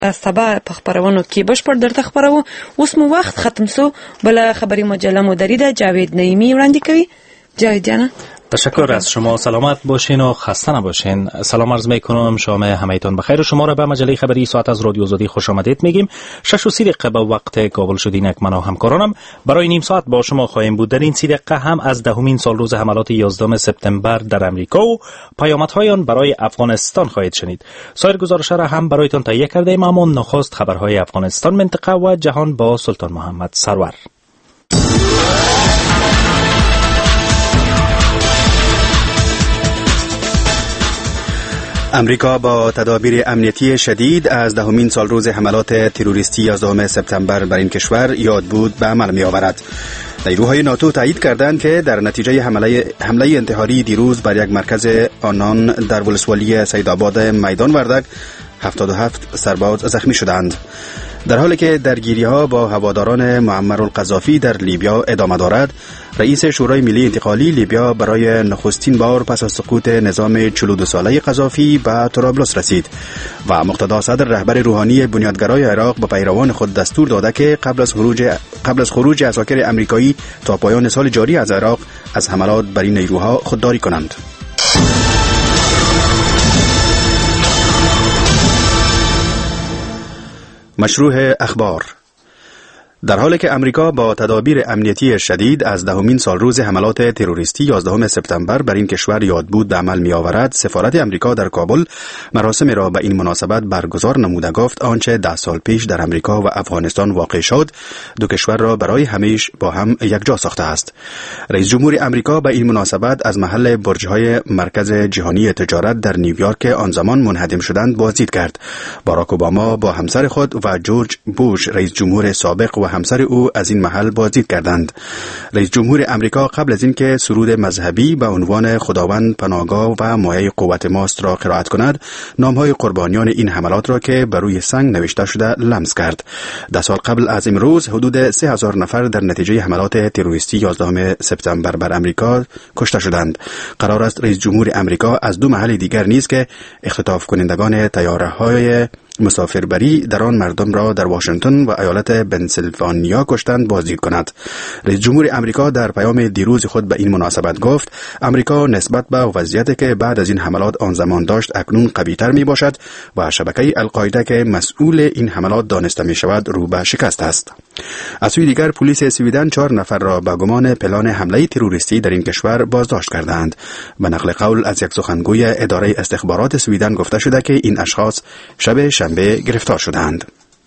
از تبع پخبرونو کې بشپړ درته خبرو. اوس مو وخت ختم سو. بل خبری مجله مدری ده جاوید نعیمی وړاندې کوي. جاوید جان تشکر از شما. سلامت باشین و خسته نباشین. سلام عرض میکنم شام همه‌تان بخیر. شما را به مجله خبری ساعت از رادیو آزادی خوش آمدید میگیم. 6:30 به وقت کابل شد. اینک من و همکارانم برای نیم ساعت با شما خواهیم بود. در این 30 دقیقه هم از دهمین سالروز حملات 11 سپتامبر در امریکا و پیامدهای آن برای افغانستان خواهید شنید. سایر گزارش‌ها را هم برایتان تهیه کرده ایم، اما نخست خبرهای افغانستان، منطقه و جهان با سلطان محمد سرور. امریکا با تدابیر امنیتی شدید از دهمین سالروز حملات تروریستی 11 سپتامبر بر این کشور یاد بود به عمل می آورد. نیروهای ناتو تایید کردند که در نتیجه حمله انتحاری دیروز بر یک مرکز آنان در ولسوالی سیدآباد میدان وردک 77 سرباز زخمی شدند. در حالی که درگیری‌ها با هواداران معمر القذافی در لیبیا ادامه دارد، رئیس شورای ملی انتقالی لیبیا برای نخستین بار پس از سقوط نظام 42 ساله قذافی به طرابلس رسید و مقتدا صدر رهبر روحانی بنیادگرای عراق به پیروان خود دستور داده که قبل از خروج عساکر امریکایی تا پایان سال جاری از عراق از حملات بر این نیروها خودداری کنند. مشروع اخبار. در حالی که امریکا با تدابیر امنیتی شدید از دهمین سالروز حملات تروریستی 11 سپتامبر بر این کشور یاد بود به عمل می آورد، سفارت امریکا در کابل مراسمی را به این مناسبت برگزار نموده گفت آنچه 10 سال پیش در امریکا و افغانستان واقع شد، دو کشور را برای همیشه با هم یکجا ساخته است. رئیس جمهور امریکا به این مناسبت از محل برج‌های مرکز جهانی تجارت در نیویورک که آن زمان منهدم شدند بازدید کرد. باراک اوباما با همسر خود و جورج بوش رئیس جمهور سابق و همسر او از این محل بازدید کردند. رئیس جمهور امریکا قبل از اینکه سرود مذهبی به عنوان خداوند پناهگاه و مایه قوت ماست را قرائت کند، نامهای قربانیان این حملات را که بر روی سنگ نوشته شده لمس کرد. 10 سال قبل از امروز حدود 3000 نفر در نتیجه حملات تروریستی 11 سپتامبر بر امریکا کشته شدند. قرار است رئیس جمهور امریکا از دو محل دیگر نیز که اختطاف کنندگان طیاره‌های مسافربری در آن مردم را در واشنگتن و ایالت پنسیلوانیا کشتند بازدید کند. رئیس جمهور امریکا در پیام دیروز خود به این مناسبت گفت امریکا نسبت به وضعیتی که بعد از این حملات آن زمان داشت اکنون قوی‌تر می باشد و شبکه القاعده که مسئول این حملات دانسته می شود رو به شکست است. از سوی دیگر پلیس سویدن 4 نفر را به گمان پلان حمله تروریستی در این کشور بازداشت کردند. به نقل قول از یک سخنگوی اداره استخبارات سویدن گفته شده که این اشخاص شب شنبه گرفتار شدند.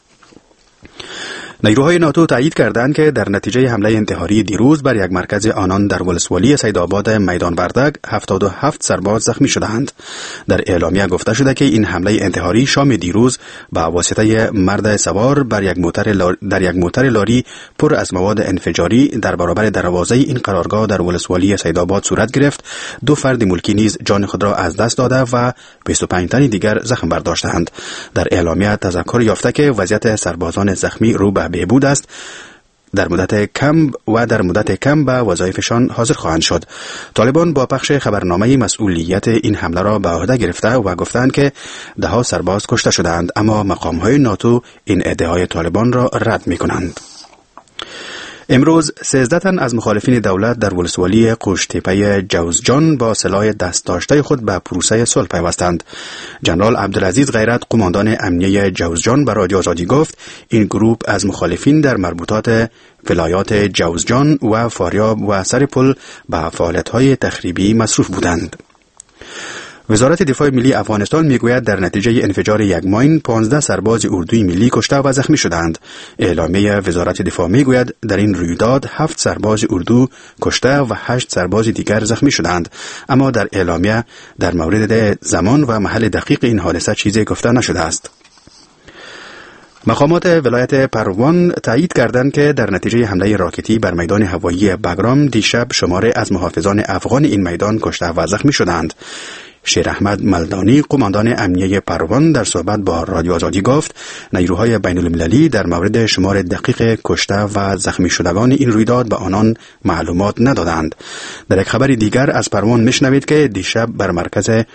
نیروهای ناتو تایید کردند که در نتیجه حمله انتحاری دیروز بر یک مرکز آنان در ولسوالی سیدآباد میدان وردک 77 سرباز زخمی شدند. در اعلامیه گفته شده که این حمله انتحاری شام دیروز با واسطه مرد سوار بر یک موتر لاری پر از مواد انفجاری در برابر دروازه این قرارگاه در ولسوالی سیدآباد صورت گرفت. 2 فرد ملکی نیز جان خود را از دست داده و 25 تن دیگر زخم برداشتند. در اعلامیه تذکر یافته که وضعیت سربازان زخمی رو به بهبود است. در مدت کم به وظایفشان حاضر خواهند شد. طالبان با پخش خبرنامه مسئولیت این حمله را به عهده گرفته و گفتند که 10 سرباز کشته شدند، اما مقام‌های ناتو این ادعای طالبان را رد می‌کنند. امروز 13 تن از مخالفین دولت در ولسوالی قوشتپه جوزجان با سلاح دست داشته خود به پروسه صلح پیوستند. جنرال عبدالعزیز غیرت قماندان امنیه جوزجان به رادیو آزادی گفت این گروه از مخالفین در مربوطات ولایات جوزجان و فاریاب و سرپل به فعالیت‌های تخریبی مصروف بودند. وزارت دفاع ملی افغانستان میگوید در نتیجه انفجار یک ماین 15 سرباز اردوی ملی کشته و زخمی شدند. اعلامیه وزارت دفاع میگوید در این رویداد 7 سرباز اردو کشته و 8 سرباز دیگر زخمی شدند، اما در اعلامیه در مورد زمان و محل دقیق این حادثه چیزی گفته نشده است. مقامات ولایت پروان تایید کردند که در نتیجه حمله راکتی بر میدان هوایی بگرام دیشب شماری از محافظان افغان این میدان کشته و زخمی شدند. شیر احمد ملدانی قماندان امنیه پروان در صحبت با رادیو آزادی گفت نیروهای بین المللی در مورد شمار دقیق کشته و زخمی شدگان این رویداد به آنان معلومات ندادند. در یک خبر دیگر از پروان میشنوید که دیشب بر مرکز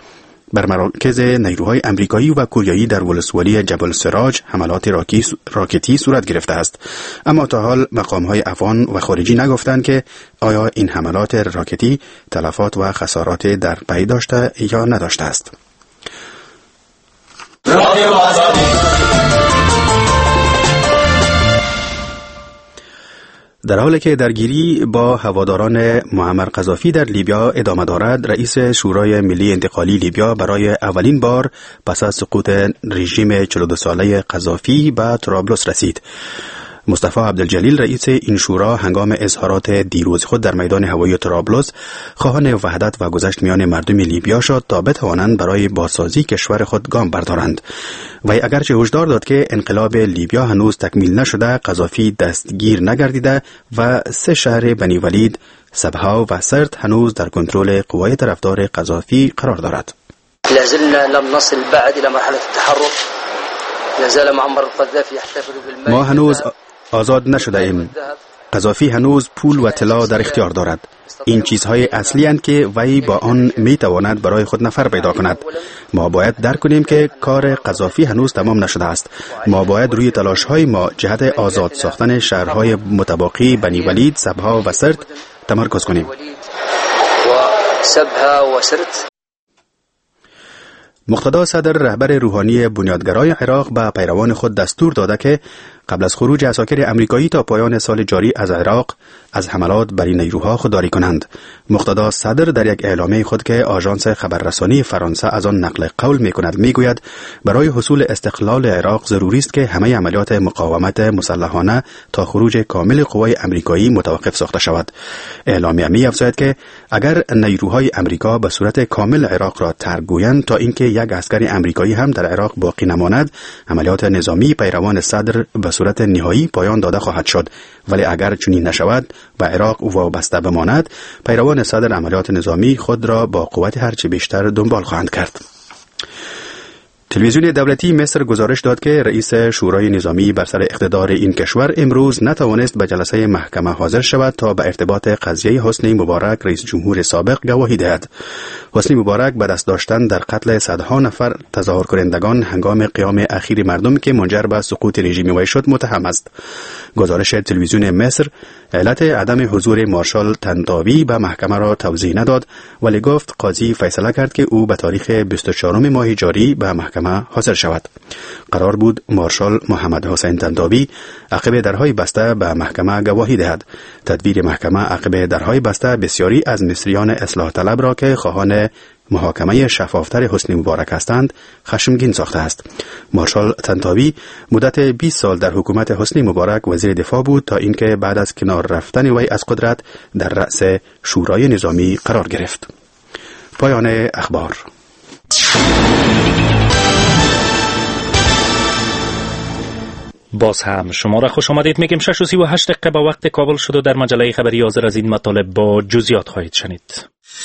بر مراکز نیروهای امریکایی و کوریایی در ولسوالی جبل سراج حملات راکتی صورت گرفته است، اما تا حال مقام‌های افغان و خارجی نگفتند که آیا این حملات راکتی تلفات و خسارات در پی داشته یا نداشته است. در حالی که درگیری با هواداران معمر قذافی در لیبیا ادامه دارد، رئیس شورای ملی انتقالی لیبیا برای اولین بار پس از سقوط رژیم 42 ساله قذافی به طرابلس رسید. مصطفی عبدالجلیل رئیس این شورا هنگام اظهارات دیروز خود در میدان هوایی طرابلس خواهان وحدت و گذشت میان مردم لیبیا شد تا بتوانند برای بازسازی کشور خود گام بردارند. وی اگرچه هشدار داد که انقلاب لیبیا هنوز تکمیل نشده، قذافی دستگیر نگردیده و 3 شهر بنی ولید، سبها و سرت هنوز در کنترل قوای طرفدار قذافی قرار دارد. لازلنا لم نصل بعد الى مرحله التحرك. لازال معمر القذافي يحتفل بالمال. ما هنوز آزاد نشده ایم. قذافی هنوز پول و طلا در اختیار دارد. این چیزهای اصلی اند که وی با آن می تواند برای خود نفر پیدا کند. ما باید درک کنیم که کار قذافی هنوز تمام نشده است. ما باید روی تلاش‌های ما جهت آزاد ساختن شهرهای متباقی بنی ولید، سبها و سرت تمرکز کنیم. مقتدا صدر رهبر روحانی بنیادگرای عراق به پیروان خود دستور داده که قبل از خروج عساکر امریکایی تا پایان سال جاری از عراق از حملات بر این نیروها خودداری کنند. مقتدا صدر در یک اعلامیه خود که آژانس خبررسانی فرانسه از آن نقل قول می‌کند میگوید برای حصول استقلال عراق ضروری است که همه عملیات مقاومت مسلحانه تا خروج کامل قوای امریکایی متوقف ساخته شود. اعلامیه می‌افزاید که اگر نیروهای امریکا به صورت کامل عراق را ترک گویند تا اینکه یک عسکر امریکایی هم در عراق باقی نماند، عملیات نظامی پیروان صدر به صورت نهایی پایان داده خواهد شد. ولی اگر چنین نشود و عراق وابسته بماند، پیروان صدر عملیات نظامی خود را با قوت هرچه بیشتر دنبال خواهند کرد. تلویزیون دولتی مصر گزارش داد که رئیس شورای نظامی بر سر اقتدار این کشور امروز نتوانست به جلسه محکمه حاضر شود تا به ارتباط قضیه حسنی مبارک رئیس جمهور سابق گواهی دهد. حسنی مبارک به دست داشتن در قتل صدها نفر تظاهر کنندگان هنگام قیام اخیر مردم که منجر به سقوط رژیم وی شد متهم است. گزارش تلویزیون مصر علت عدم حضور مارشال طنطاوی به محکمه را توضیح نداد، ولی گفت قاضی فیصله کرد که او به تاریخ 24 ماه جاری به محکمه حاضر شود. قرار بود مارشال محمد حسین طنطاوی عقب درهای بسته به محکمه گواهی دهد. تدبیر محکمه عقب درهای بسته بسیاری از مصریان اصلاح طلب را که خواهان محاکمه شفافتر حسنی مبارک هستند خشمگین ساخته است. مارشال طنطاوی مدت 20 سال در حکومت حسنی مبارک وزیر دفاع بود تا اینکه بعد از کنار رفتن وی از قدرت در رأس شورای نظامی قرار گرفت. پایان اخبار. باز هم شما را خوش آمدید میگیم. 6:38 به وقت کابل شد و در مجله خبری حاضر از این مطالب با جزئیات خواهید شنید.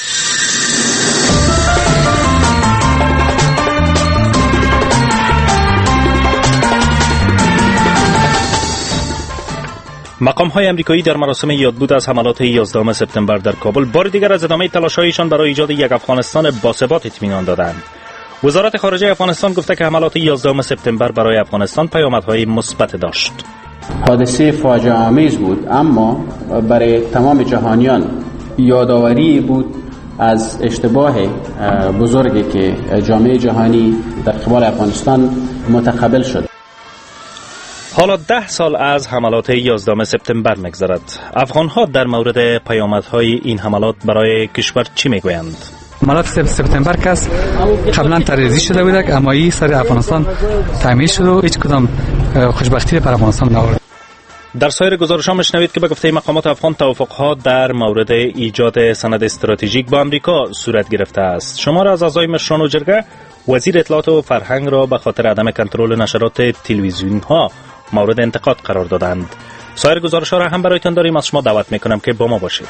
مقام‌های امریکایی در مراسم یادبود از حملات 11 سپتامبر در کابل بار دیگر از ادامه تلاش‌هایشان برای ایجاد یک افغانستان باثبات اطمینان دادند. وزارت خارجه افغانستان گفته که حملات 11 سپتامبر برای افغانستان پیامدهای مثبت داشت. حادثه فاجعه آمیز بود، اما برای تمام جهانیان یادآوری بود از اشتباه بزرگی که جامعه جهانی در قبال افغانستان متقبل شد. حالا 10 سال از حملات 11 سپتامبر می‌گذرد. افغان‌ها در مورد پیامدهای این حملات برای کشور چی می‌گویند؟ حملات سپتامبر که قبلا تروریستی شده بود، اما این سر افغانستان تعمیر شد و هیچ کدام خوشبختی بر افغانستان نآورد. در سایر گزارش‌ها می‌شنوید که به گفته مقامات افغان توافق‌ها در مورد ایجاد سند استراتژیک با آمریکا صورت گرفته است. شمار از اعضای مشران و جرگه وزیر اطلاعات و فرهنگ را به خاطر عدم کنترل نشرات تلویزیون‌ها مورد انتقاد قرار دادند. سایر گزارش‌ها را هم برایتان داریم. از شما دعوت می‌کنم که با ما باشید.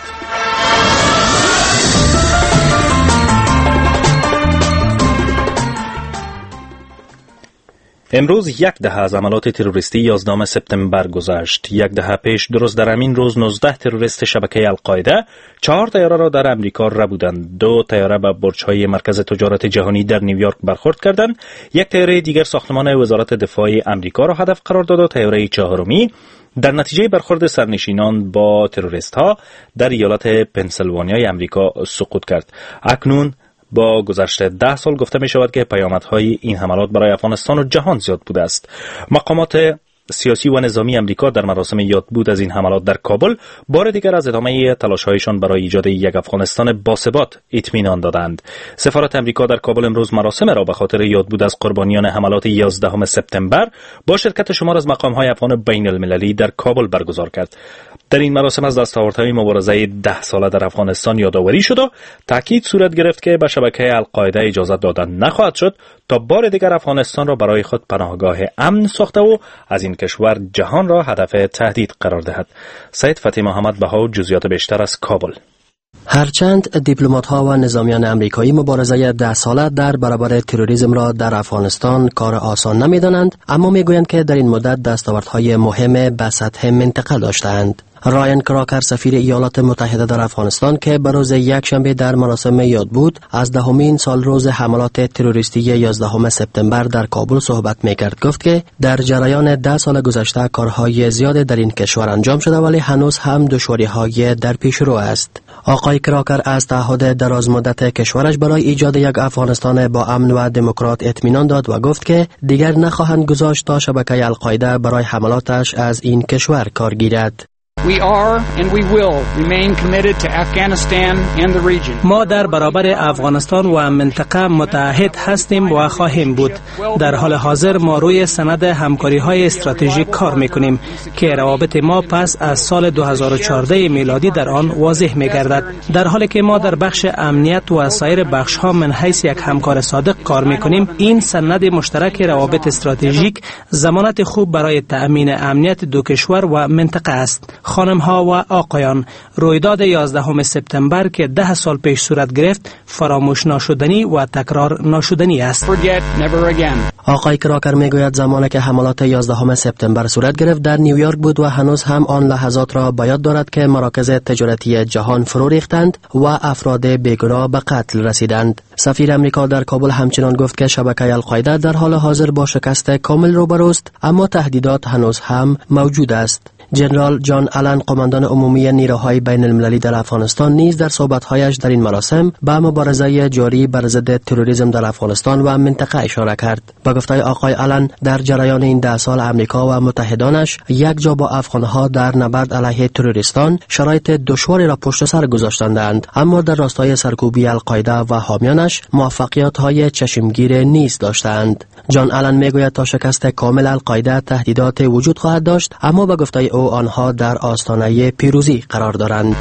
امروز 10 دهه از عملات تروریستی 11 سپتامبر گذشت. 10 دهه پیش درست در همین روز 19 تروریست شبکه القاعده 4 طیاره را در امریکا ربودند. 2 طیاره به برج‌های مرکز تجارت جهانی در نیویورک برخورد کردند. 1 طیاره دیگر ساختمان وزارت دفاع امریکا را هدف قرار داد و طیاره چهارمی در نتیجه برخورد سرنشینان با تروریست ها در ایالت پنسیلوانیای امریکا سقوط کرد. اکنون با گذشت 10 سال گفته می شود که پیامدهای این حملات برای افغانستان و جهان زیاد بوده است. مقامات سیاسی و نظامی امریکا در مراسم یادبود از این حملات در کابل بار دیگر از ادامه تلاش‌هایشان برای ایجاد یک افغانستان باثبات اطمینان دادند. سفارت امریکا در کابل امروز مراسم را به خاطر یادبود از قربانیان حملات 11 سپتامبر با شرکت شمار از مقام‌های افغان بین المللی در کابل برگزار کرد. در این مراسم از دستاوردهای مبارزه 10 ساله در افغانستان یادآوری شد و تاکید صورت گرفت که به شبکه القاعده اجازه دادن نخواهد شد تا بار دیگر افغانستان را برای خود پناهگاه امن ساخته و از این کشور جهان را هدف تهدید قرار دهد. سید فتحی محمد بها جزئیات بیشتر از کابل. هرچند دیپلمات‌ها و نظامیان امریکایی مبارزه 10 ساله در برابر تروریسم را در افغانستان کار آسان نمی‌دانند، اما می‌گویند که در این مدت دستاوردهای مهم به سطح منطقه داشتند. رایان کراکر سفیر ایالات متحده در افغانستان که به روز یکشنبه در مراسم یادبود از 10مین سالروز حملات تروریستی 11 سپتامبر در کابل صحبت می‌کرد گفت که در جریان 10 سال گذشته کارهای زیادی در این کشور انجام شده ولی هنوز هم دشواری‌های در پیش رو است. آقای کراکر از تعهد دراز مدت کشورش برای ایجاد یک افغانستان با امن و دموکرات اطمینان داد و گفت که دیگر نخواهند گذاشت تا شبکه القاعده برای حملاتش از این کشور کار گیرد. ما در برابر افغانستان و منطقه متحد هستیم و خواهیم بود. در حال حاضر ما روی سند همکاری‌های استراتژیک کار می‌کنیم که روابط ما پس از سال 2014 میلادی در آن واضح می‌گردد. در حالی که ما در بخش امنیت و سایر بخش‌ها من حیث یک همکار صادق کار می‌کنیم، این سند مشترک روابط استراتژیک ضمانت خوب برای تأمین امنیت دو کشور و منطقه است. خانم‌ها و آقایان، رویداد 11 سپتامبر که 10 سال پیش صورت گرفت فراموش ناشدنی و تکرار ناشدنی است. آقای کراکر میگوید زمانی که حملات 11 سپتامبر صورت گرفت در نیویورک بود و هنوز هم آن لحظات را به یاد دارد که مراکز تجارتی جهان فرو ریختند و افراد بیگناه به قتل رسیدند. سفیر امریکا در کابل همچنان گفت که شبکه القاعده در حال حاضر با شکست کامل روبروست، اما تهدیدات هنوز هم موجود است. جنرال جان آلن قماندان عمومی نیروهای بین المللی در افغانستان نیز در صحبت‌هایش در این مراسم به مبارزه جاری بر ضد تروریسم در افغانستان و منطقه اشاره کرد. با گفته آقای آلن در جریان این 10 سال امریکا و متحدانش یک جا با افغانها در نبرد علیه تروریستان شرایط دشواری را پشت سر گذاشتند، اما در راستای سرکوبی القاعده و حامیانش موفقیت‌های چشمگیر نیز داشتند. جان آلن میگوید تا شکست کامل القاعده تهدیدات وجود خواهد داشت، اما با گفته او آنها در آستانه پیروزی قرار دارند.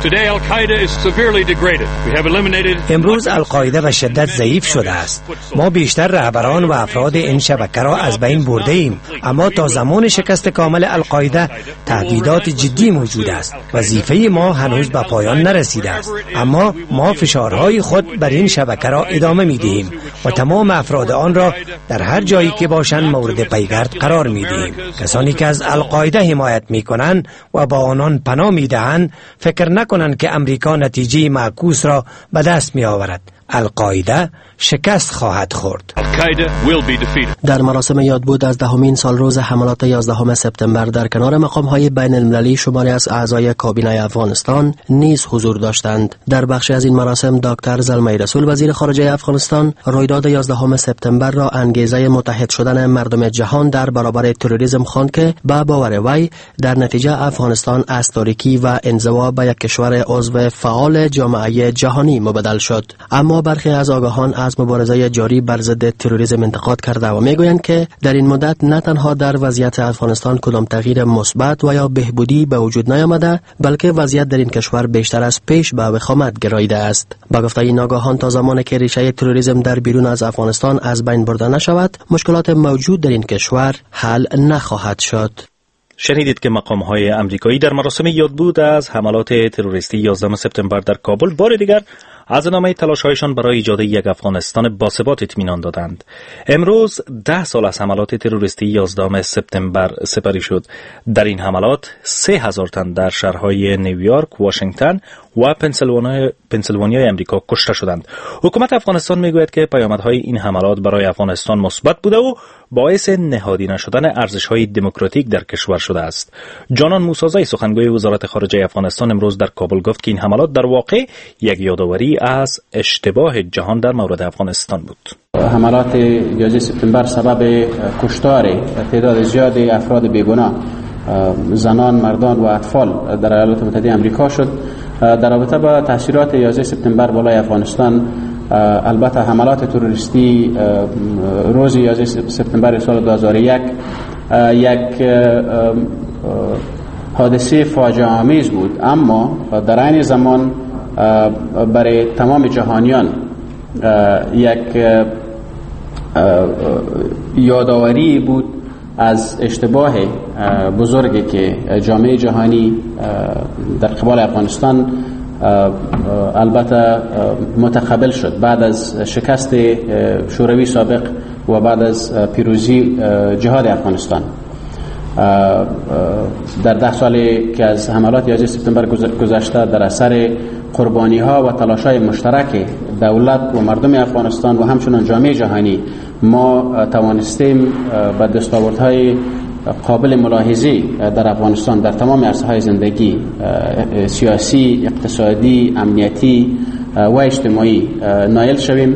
امروز القاعده به شدت ضعیف شده است. ما بیشتر رهبران و افراد این شبکه را از بین برده ایم، اما تا زمان شکست کامل القاعده تهدیدات جدی موجود است. وظیفه ما هنوز به پایان نرسیده است، اما ما فشارهای خود بر این شبکه را ادامه می‌دهیم و تمام افراد آن را در هر جایی که باشند مورد پیگرد قرار می‌دهیم. کسانی که از القاعده حمایت می‌کنند و با آنان پناه می‌دهند فکر نکنند که امریکا نتیجه معکوس را به دست می‌آورد. القاعده شکست خواهد خورد. در مراسم یادبود از 10مین سالروز حملات 11 سپتامبر در کنار مقام‌های بین المللی شماری از اعضای کابینه افغانستان نیز حضور داشتند. در بخشی از این مراسم دکتر زلمه رسول وزیر خارجه افغانستان رویداد 11 سپتامبر را انگیزه متحد شدن مردم جهان در برابر تروریسم خواند که به باور وی در نتیجه افغانستان از تاریکی و انزوا به یک کشور عضو فعال جامعه جهانی مبدل شد. اما برخی از آگاهان از مبارزه جاری بر ضد تروریسم انتقاد کرده و میگویند که در این مدت نه تنها در وضعیت افغانستان کدام تغییر مثبت و یا بهبودی به وجود نیامده، بلکه وضعیت در این کشور بیشتر از پیش به وخامت گراییده است. با گفته این آگاهان تا زمانی که ریشه تروریسم در بیرون از افغانستان از بین برده نشود، مشکلات موجود در این کشور حل نخواهد شد. شنیدید که مقام‌های امریکایی در مراسم یادبود از حملات تروریستی 11 سپتامبر در کابل بار دیگر از ادامه تلاش‌هایشان برای ایجاد یک افغانستان باثبات اطمینان دادند. امروز 10 سال از حملات تروریستی 11 سپتامبر سپری شد. در این حملات 3000 تن در شهرهای نیویورک، واشنگتن و پنسیلوانیای امریکا کشته شدند. حکومت افغانستان میگوید که پیامدهای این حملات برای افغانستان مثبت بوده و باعث نهادینه شدن ارزش‌های دموکراتیک در کشور شده است. جانان موسازی سخنگوی وزارت خارجه افغانستان امروز در کابل گفت که این حملات در واقع یک یادآوری از اشتباه جهان در مورد افغانستان بود. حملات 11 سپتامبر سبب کشتار تعداد زیادی افراد بیگناه، زنان، مردان و اطفال در ایالات متحده آمریکا شد. در رابطه با تاثیرات 11 سپتامبر بالای افغانستان، البته حملات تروریستی روز 11 سپتامبر سال 2001 یک حادثه فاجعه آمیز بود، اما در عین زمان برای تمام جهانیان یک یادآوری بود از اشتباه بزرگی که جامعه جهانی در قبال افغانستان البته متقبل شد بعد از شکست شوروی سابق و بعد از پیروزی جهاد افغانستان. در 10 سالی که از حملات 11 سپتامبر گذشته، در اثر قربانی ها و تلاش های مشترک دولت و مردم افغانستان و همچنان جامعه جهانی، ما توانستیم به دستاوردهای قابل ملاحظه در افغانستان در تمام عرصه‌های زندگی، سیاسی، اقتصادی، امنیتی و اجتماعی نائل شویم.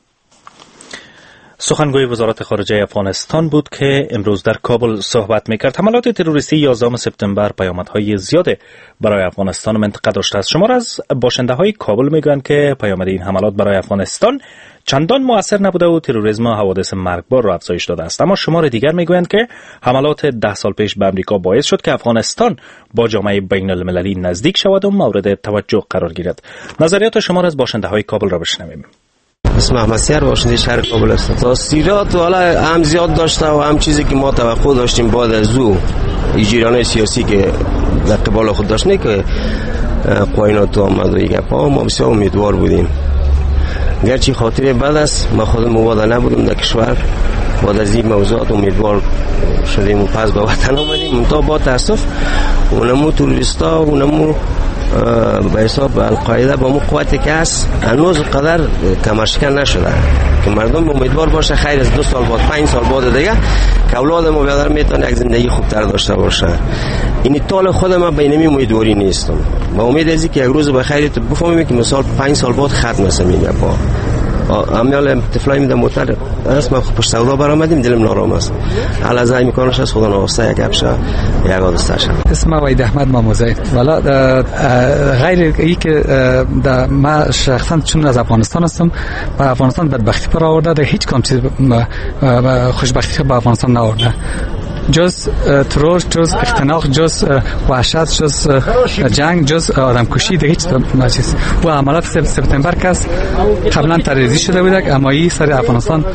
سخنگوی وزارت خارجه افغانستان بود که امروز در کابل صحبت میکرد. حملات تروریستی 11 سپتامبر پیامدهای زیاده برای افغانستان و منطقه داشته است. شمار از باشنده های کابل میگویند که پیامد این حملات برای افغانستان چندان مؤثر نبوده و تروریسم و حوادث مرگبار را افزایش داده است. اما شمار دیگر میگویند که حملات 10 سال پیش به امریکا باعث شد که افغانستان با جامعه بین المللی نزدیک شود و مورد توجه قرار گیرد. نظریات شمار از باشنده های کابل را بشنویم. اسم احمد سیار باشنده شهر کابل است. تاثیرات حالا هم زیاد داشته و هم چیزی که ما توقع داشتیم بعد از او جریان سیاسی که در قبال خود داشت نه که قوانین آمد و یک پا، ما بسیار امیدوار بودیم. گرچه خاطر بد است، ما خودم مبادا نبودیم در کشور، بعد از این موضوعات امیدوار شدیم و پس به وطن آمدیم. منتها با تاسف اونمو توریستا و اونمو به حساب القاعده با مو قوتی که هست هنوز قدر کمرشکن نشده که مردم امیدوار باشه خیر از 2 سال بعد 5 سال بعد دیگه که اولاد ما بیادر میتونه یک زندگی خوبتر داشته باشه. این طال خود ما بینمی امیدواری نیستم. با امید از اینکه یک روز به خیر بفهمیم که مثلا 5 سال بعد ختم نشه میگه با امیال طفلای میدم موتر است. ما پشت سودا برآمدیم، دلم نارام است. حالا زای میکنش از خدا نواسته یک گپشه یک حادثه اسم وحید احمد ماموزی. والا غیر ای که ما شخصا چون از افغانستان هستم و افغانستان بدبختی پر آورده، در هیچ کدام چیز خوشبختی به افغانستان نآورده، جز ترور، جز اختناق، جز وحشت، جز جنگ، جز آدمکشی، دیگه هیچ چیز. و حملات سپتامبر که قبلا تروریستی شده بود، اما این سر افغانستان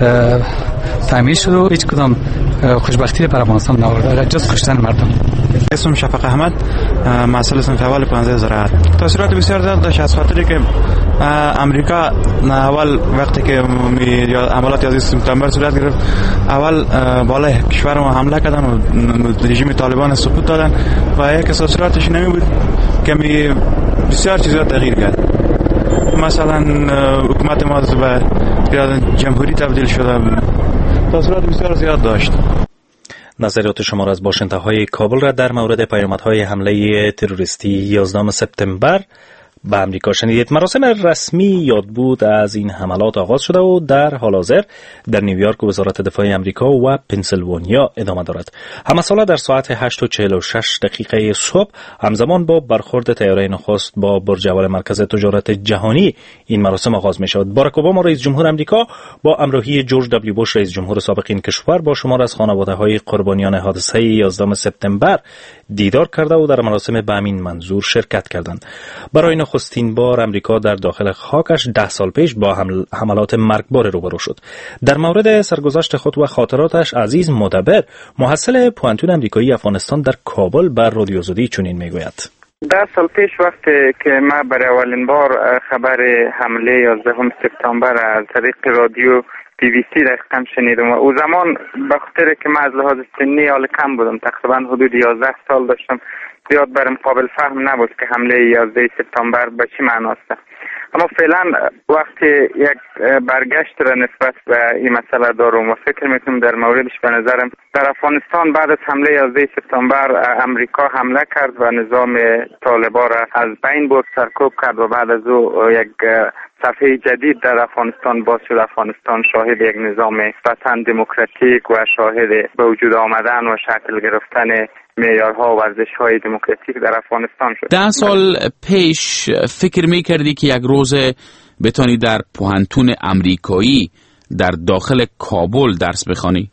تامین شد و هیچ کدام خوشبختی بر افغانستان نآورده جز کشتن مردم. اسم شفق احمد، مسئول صنف اول 15 زراعت. تاثیرات بسیار زیاد داشت از خاطری که امریکا اول وقتی که عملیات 11 سپتامبر صورت گرفت، اول بالای کشور ما حمله کردن و رژیم طالبان سقوط دادن و یک تاثیراتش نمی بود که بسیار چیزا تغییر کرد. مثلا حکومت ما به جمهوری تبدیل شده، تاثیرات بسیار زیاد داشت. نظریات شما را از باشنده های کابل را در مورد پیامدهای حمله تروریستی 11 سپتامبر به امریکا شنیدید. مراسم رسمی یادبود از این حملات آغاز شده و در حال حاضر در نیویورک وزارت دفاع امریکا و پنسیلوانیا ادامه دارد. همساله در ساعت 8:46 صبح همزمان با برخورد طیاره نخست با برج اول مرکز تجارت جهانی این مراسم آغاز می شود. باراک اوباما رئیس جمهور امریکا با همراهی جورج دبلیو بوش رئیس جمهور سابق این کشور با شمار از خانواده‌های قربانیان حادثه 11 سپتامبر دیدار کرده و در مراسم به همین منظور شرکت کردند. برای نخستین بار امریکا در داخل خاکش 10 سال پیش با حملات مرگبار روبرو شد. در مورد سرگذشت خود و خاطراتش عزیز مدبر، محصل پوانتون امریکایی افغانستان در کابل بر رادیو آزادی چنین میگوید: 10 سال پیش وقتی که ما برای اولین بار خبر حمله 11 سپتامبر از طریق رادیو BBC دقیقاً شنیدم و او زمان به خاطر که من از لحاظ سنی حال کم بودم، تقریبا حدود 11 سال داشتم، زیاد برام قابل فهم نبود که حمله 11 سپتامبر به چی معناست. اما فعلا وقتی یک برگشت را نسبت به این مسئله دارم و فکر میکنم در موردش به نظرم در افغانستان بعد از حمله 11 سپتامبر امریکا حمله کرد و نظام طالبان را از بین برد، سرکوب کرد و بعد از او یک صفحه جدید در افغانستان باز شد. افغانستان شاهد یک نظام وطن دموکراتیک و شاهد به وجود آمدن و شکل گرفتن معیارها و ارزش‌های دموکراتیک در افغانستان شد. 10 سال پیش فکر می‌کردی که یک روز بتونی در پوهنتون امریکایی در داخل کابل درس بخوانی؟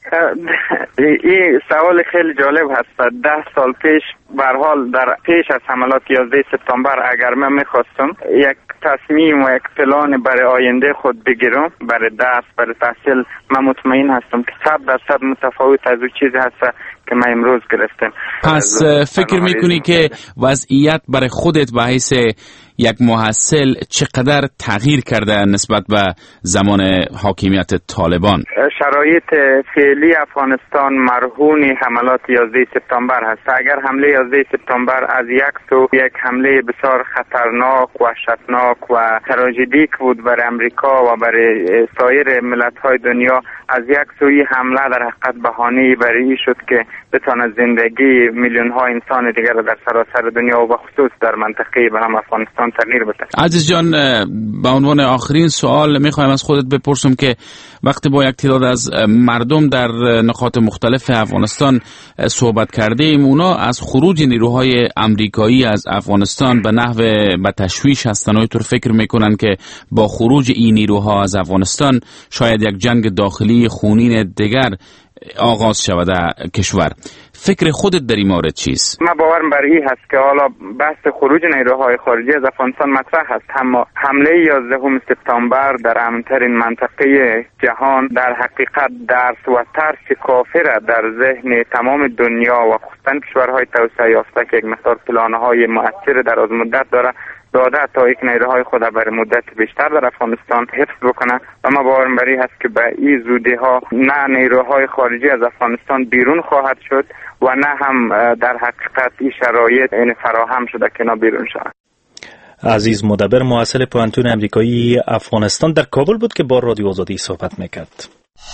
این سوال خیلی جالب هست. 10 سال پیش به هر حال در پیش از حملات 11 سپتامبر اگر من می‌خواستم یک تصمیم و یک پلان برای آینده خود بگیرم برای درس برای تحصیل، من مطمئن هستم که 100% متفاوت از اون چیزی هست که ما امروز گرفتیم. پس فکر میکنی که وضعیت برای خودت به حیث یک محصل چقدر تغییر کرده نسبت به زمان حاکمیت طالبان؟ شرایط فعلی افغانستان مرهون حملات 11 سپتامبر هست. اگر حمله 11 سپتامبر از یک سو یک حمله بسیار خطرناک و وحشتناک و تراژدیک بود برای امریکا و برای سایر ملت‌های دنیا، از یک سوی حمله در حقیقت بهانه‌ای برای این شد که بتواند زندگی میلیون‌ها انسان دیگر در سراسر دنیا و بخصوص در منطقه به هم افغانستان تغییر بده. عزیز جان، به عنوان آخرین سوال میخوایم از خودت بپرسم که وقتی با یک تعداد از مردم در نقاط مختلف افغانستان صحبت کردیم، اونا از خروج نیروهای امریکایی از افغانستان به نحو به تشویش هستن و طور فکر میکنن که با خروج این نیروها از افغانستان شاید یک جنگ داخلی خونین دیگر آغاز شود در کشور. فکر خودت در این مورد چیست؟ من باورم بر این هست که حالا بحث خروج نیروهای خارجی از افغانستان مطرح هست، اما حمله 11 سپتامبر در امن‌ترین منطقه جهان در حقیقت درس و ترس کافی را در ذهن تمام دنیا و خصوصا کشورهای توسعه یافته که یک مقدار پلان‌های مؤثر در از مدت داره داده تا یک نیروهای خود برای مدت بیشتر در افغانستان حفظ بکنه و ما باورم بر این هست که به این زودی ها نه نیروهای خارجی از افغانستان بیرون خواهد شد و نه هم در حقیقت این شرایط فراهم شده که اینا بیرون شود. عزیز مدبر محصل پوهنتون امریکایی افغانستان در کابل بود که با رادیو آزادی صحبت میکرد.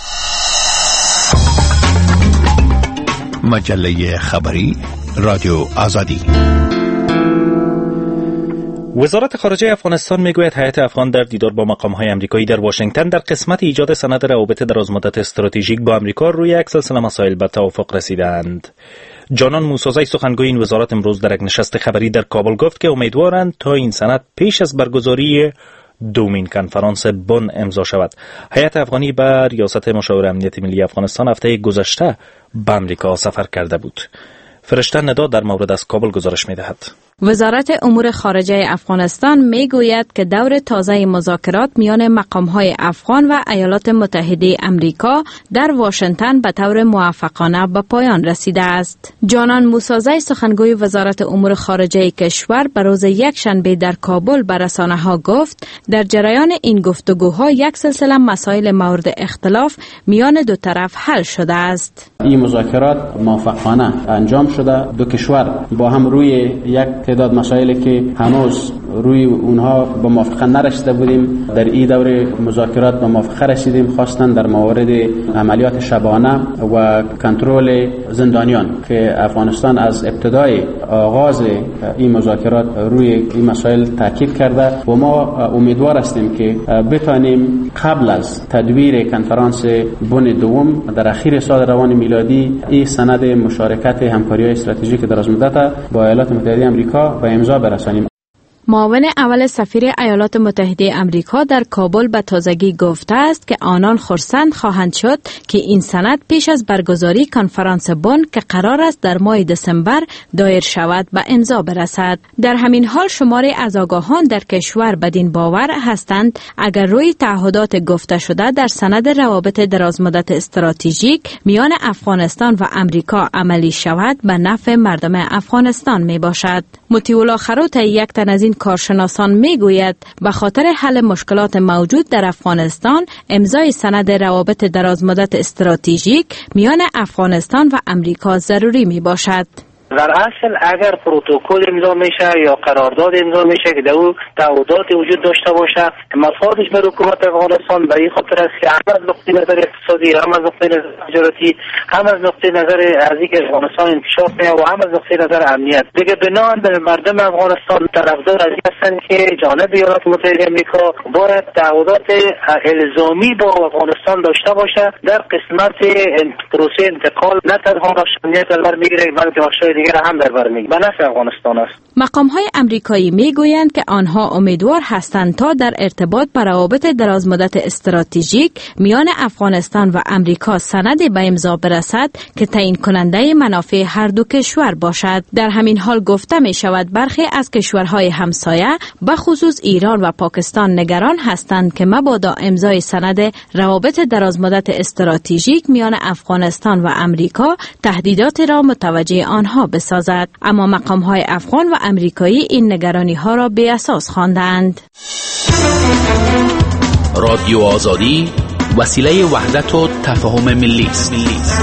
مجله خبری رادیو آزادی. وزارت خارجه افغانستان میگوید هیئت افغان در دیدار با مقام‌های امریکایی در واشنگتن در قسمت ایجاد سند روابط درازمدت استراتژیک با امریکا روی یک سلسله مسائل به توافق رسیدند. جانان موسازی سخنگوی این وزارت امروز در یک نشست خبری در کابل گفت که امیدوارند تا این سند پیش از برگزاری دومین کنفرانس بن امضا شود. هیئت افغانی به ریاست مشاور امنیت ملی افغانستان هفته گذشته به امریکا سفر کرده بود. فرشته ندا در مورد از کابل گزارش می‌دهد. وزارت امور خارجه افغانستان میگوید که دور تازه مذاکرات میان مقام‌های افغان و ایالات متحده امریکا در واشنگتن به طور موفقانه به پایان رسیده است. جانان موسازی سخنگوی وزارت امور خارجه کشور به روز یکشنبه در کابل به رسانه‌ها گفت در جریان این گفتگوها یک سلسله مسائل مورد اختلاف میان دو طرف حل شده است. این مذاکرات موفقانه انجام شده. دو کشور با هم روی یک تعداد مسائلی که هنوز روی اونها به موافقت نرسیده بودیم در این دوره مذاکرات به موافقت رسیدیم، خاصتا در مورد عملیات شبانه و کنترل زندانیان که افغانستان از ابتدای آغاز این مذاکرات روی این مسائل تاکید کرده و ما امیدوار هستیم که بتانیم قبل از تدویر کنفرانس بن دوم در اخیر سال روان میلادی این سند مشارکت همکاری استراتژیک درازمدت با ایالات متحده آمریکا به امضا برسانیم. معاون اول سفیر ایالات متحده آمریکا در کابل به تازگی گفته است که آنان خرسند خواهند شد که این سند پیش از برگزاری کنفرانس بن که قرار است در ماه دسامبر دایر شود به امضا برسد. در همین حال شماری از آگاهان در کشور بدین باور هستند اگر روی تعهدات گفته شده در سند روابط درازمدت استراتژیک میان افغانستان و آمریکا عملی شود به نفع مردم افغانستان می باشد. مطیع خروت یک تن از این کارشناسان میگوید به خاطر حل مشکلات موجود در افغانستان امضای سند روابط درازمدت استراتژیک میان افغانستان و امریکا ضروری می باشد. در اصل اگر پروتکل امضا میشه یا قرارداد امضا میشه که در او تعهدات وجود داشته باشه، مفادش بر حکومت افغانستان به این خاطر است که هم از نقطه نظر اقتصادی، هم از نقطه نظر تجارتی، هم از نقطه نظر از اینکه افغانستان انکشاف می‌یابد و هم از نقطه نظر امنیت. دیگه بنابر مردم افغانستان طرفدار از این هستند که جانب ایالات متحده آمریکا باید تعهدات الزامی با افغانستان داشته باشه در قسمت پروسه انتقال، نه تنها بخش امنیت بر میگیره بلکه بخش دیگر هم در بر میگیره. به نفع افغانستان است. مقام‌های امریکایی میگویند که آنها امیدوار هستند تا در ارتباط با روابط درازمدت استراتژیک میان افغانستان و امریکا سندی به امضا برسد که تعیین کننده منافع هر دو کشور باشد. در همین حال گفته می شود برخی از کشورهای همسایه به خصوص ایران و پاکستان نگران هستند که مبادا امضای سند روابط درازمدت استراتژیک میان افغانستان و امریکا تهدیدات را متوجه آنها بسازد. اما مقام‌های افغان و امریکایی این نگرانی ها را بی اساس خواندند. رادیو آزادی وسیله وحدت و تفاهم ملی است.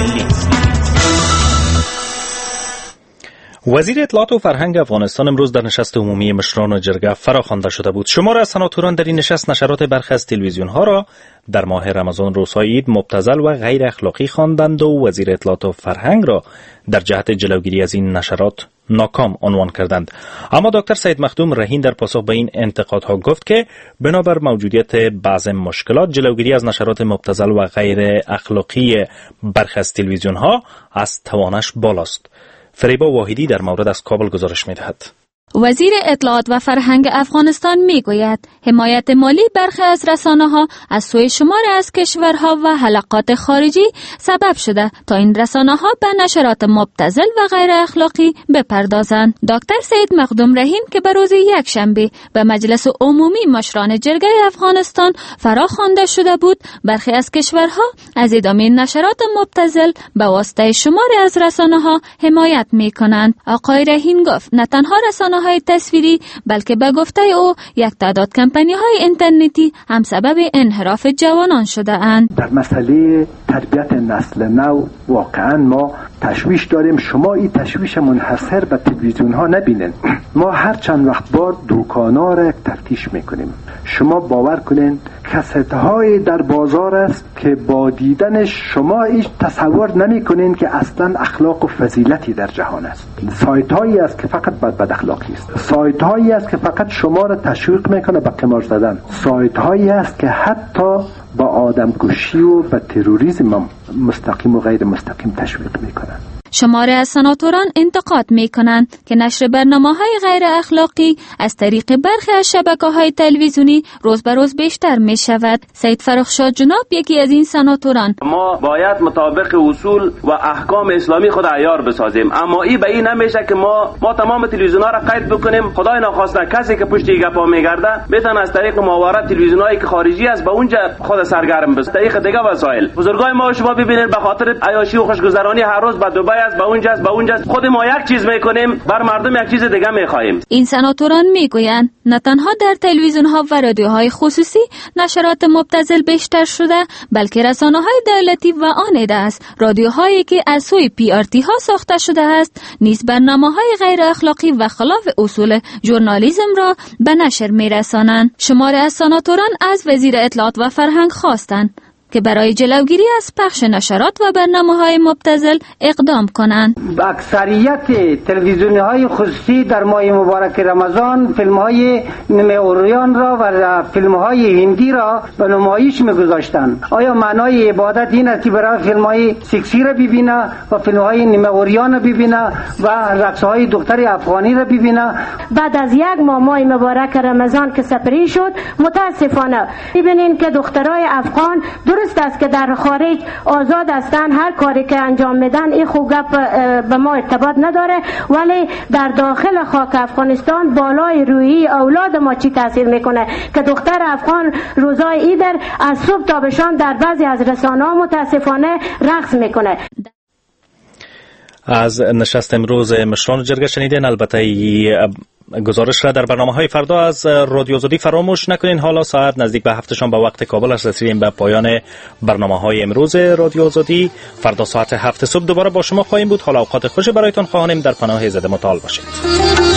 وزیر اطلاعات و فرهنگ افغانستان امروز در نشست عمومی مشران جرگه فراخوانده شده بود. شمار از سناتوران در این نشست نشرات برخی از تلویزیون ها را در ماه رمضان روزهای عید مبتذل و غیر اخلاقی خواندند و وزیر اطلاعات و فرهنگ را در جهت جلوگیری از این نشرات ناکام عنوان کردند. اما دکتر سید مخدوم رهین در پاسخ به این انتقادها گفت که بنابر موجودیت بعض مشکلات جلوگیری از نشرات مبتذل و غیر اخلاقی برخی از تلویزیون ها از توانش بالاست. فریبا واحدی در مورد از کابل گزارش می‌دهد. وزیر اطلاعات و فرهنگ افغانستان میگوید حمایت مالی برخی از رسانه‌ها از سوی شماری از کشورها و حلقات خارجی سبب شده تا این رسانه‌ها به نشرات مبتذل و غیر اخلاقی بپردازند. دکتر سید مخدوم رهین که به روز یکشنبه به مجلس عمومی مشران جرگه افغانستان فراخوانده شده بود، برخی از کشورها از ادامه نشرات مبتذل به واسطه شماری از رسانه‌ها حمایت می‌کنند. آقای رهین گفت نه تنها رسانه‌های تصویری بلکه به گفته او یک تعداد کمپانی‌های اینترنتی هم سبب انحراف جوانان شده اند. در مسئله تربیت نسل نو واقعا ما تشویش داریم. شما این تشویش منحصر به تلویزیون ها نبینین. ما هر چند وقت بار دکانا را تفتیش میکنیم. شما باور کنین کست های در بازار است که با دیدنش شما هیچ تصور نمی کنین که اصلا اخلاق و فضیلتی در جهان است. سایت هایی است که فقط بد اخلاقی است. سایت هایی است که فقط شما را تشویق میکنه به قمار زدن. سایت هایی است که حتی با آدمکشی و به تروریسم مستقیم و غیر مستقیم تشویق میکنن. شماره از سناتوران انتقاد میکنند که نشر برنامه‌های غیر اخلاقی از طریق برخی از شبکه‌های تلویزیونی روز به روز بیشتر میشود. سید فرخشاه جناب یکی از این سناتوران: ما باید مطابق اصول و احکام اسلامی خود عیار بسازیم، اما این به این نمیشه که ما تمام تلویزیون‌ها را قید بکنیم. خدای ناخواسته کسی که پشت این گپا میگرده میتونه از طریق ماورا تلویزیونایی که خارجی است به اونجا خود سرگرم بشه. طریق دیگه وسایل بزرگای ما شما ببینید به خاطر عیاشی و خوشگذرانی هر روز به دبی است، به اونجاست. خود ما یک چیز میکنیم، بر مردم یک چیز دیگه میخواهیم. این سناتوران میگویند نه تنها در تلویزیون‌ها و رادیوهای خصوصی نشرات مبتذل بیشتر شده، بلکه رسانه‌های دولتی و آن عده است رادیوهایی که از سوی PRT ها ساخته شده است نیز برنامه‌های غیر اخلاقی و خلاف اصول ژورنالیسم را به نشر میرسانند. شماری از سناتوران از وزیر اطلاعات و فرهنگ خواستند که برای جلوگیری از پخش نشرات و برنامه‌های مبتذل اقدام کنند. اکثریت تلویزیون‌های خصوصی در ماه مبارک رمضان فیلم‌های نیمه اوریان را و فیلم‌های هندی را به نمایش می‌گذاشتند. آیا معنای عبادت این است که برای فیلم‌های سکسی را ببینه و فیلم‌های نیمه اوریان را ببینه و رقص‌های دختر افغانی را ببینه؟ بعد از یک ماه مبارک رمضان که سپری شد، متاسفانه ببینین که دخترای افغان درست است که در خارج آزاد هستند، هر کاری که انجام میدن این خوب به ما ارتباط نداره، ولی در داخل خاک افغانستان بالای روحی اولاد ما چی تاثیر میکنه که دختر افغان روزای عید از صبح تا به شام در بعضی از رسانه‌ها متاسفانه رقص میکنه. از نشست امروز مشران جرگه شنیدین. البته گزارش را در برنامه‌های فردا از رادیو آزادی فراموش نکنین. حالا ساعت نزدیک به 7 شام به وقت کابل رسیدیم به پایان برنامه‌های امروز رادیو آزادی. فردا ساعت 7 صبح دوباره با شما خواهیم بود. حالا اوقات خوشی برایتان خواهانیم. در پناه ایزد متعال باشید.